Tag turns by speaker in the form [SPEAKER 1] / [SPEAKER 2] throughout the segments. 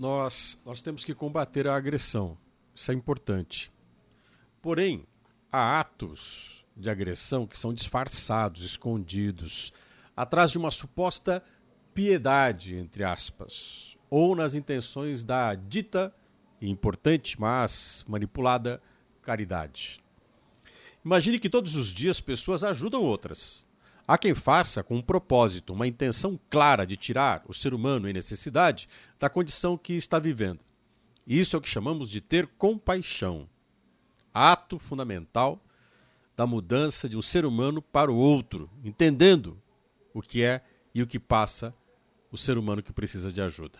[SPEAKER 1] Nós temos que combater a agressão. Isso é importante. Porém, há atos de agressão que são disfarçados, escondidos, atrás de uma suposta piedade, entre aspas, ou nas intenções da dita, e importante, mas manipulada, caridade. Imagine que todos os dias pessoas ajudam outras. Há quem faça com um propósito, uma intenção clara de tirar o ser humano em necessidade da condição que está vivendo. Isso é o que chamamos de ter compaixão. Ato fundamental da mudança de um ser humano para o outro, entendendo o que é e o que passa o ser humano que precisa de ajuda.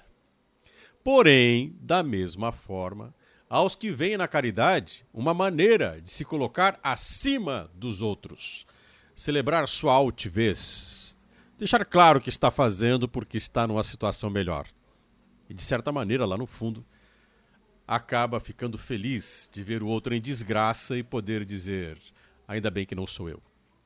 [SPEAKER 1] Porém, da mesma forma, aos que veem na caridade uma maneira de se colocar acima dos outros, celebrar sua altivez, deixar claro o que está fazendo porque está numa situação melhor. E, de certa maneira, lá no fundo, acaba ficando feliz de ver o outro em desgraça e poder dizer, ainda bem que não sou eu.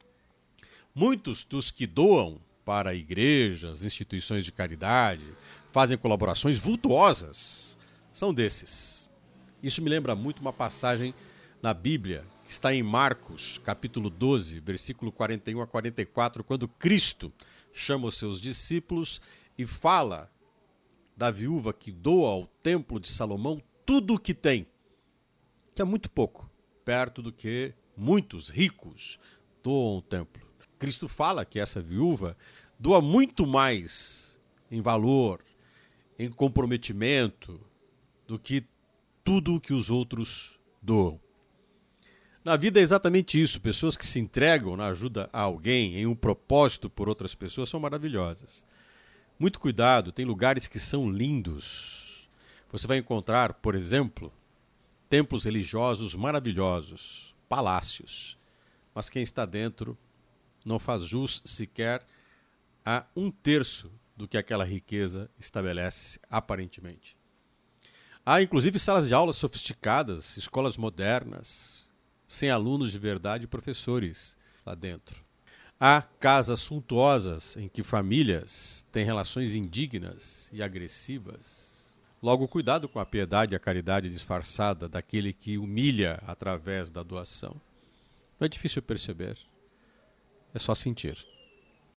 [SPEAKER 1] Muitos dos que doam para igrejas, instituições de caridade, fazem colaborações vultuosas, são desses. Isso me lembra muito uma passagem na Bíblia, que está em Marcos, capítulo 12, versículo 41 a 44, quando Cristo chama os seus discípulos e fala da viúva que doa ao templo de Salomão tudo o que tem, que é muito pouco, perto do que muitos ricos doam ao templo. Cristo fala que essa viúva doa muito mais em valor, em comprometimento, do que tudo o que os outros doam. Na vida é exatamente isso. Pessoas que se entregam na ajuda a alguém, em um propósito por outras pessoas, são maravilhosas. Muito cuidado, tem lugares que são lindos. Você vai encontrar, por exemplo, templos religiosos maravilhosos, palácios. Mas quem está dentro não faz jus sequer a 1/3 do que aquela riqueza estabelece, aparentemente. Há, inclusive, salas de aulas sofisticadas, escolas modernas, sem alunos de verdade e professores lá dentro. Há casas suntuosas em que famílias têm relações indignas e agressivas. Logo, cuidado com a piedade e a caridade disfarçada daquele que humilha através da doação. Não é difícil perceber, é só sentir.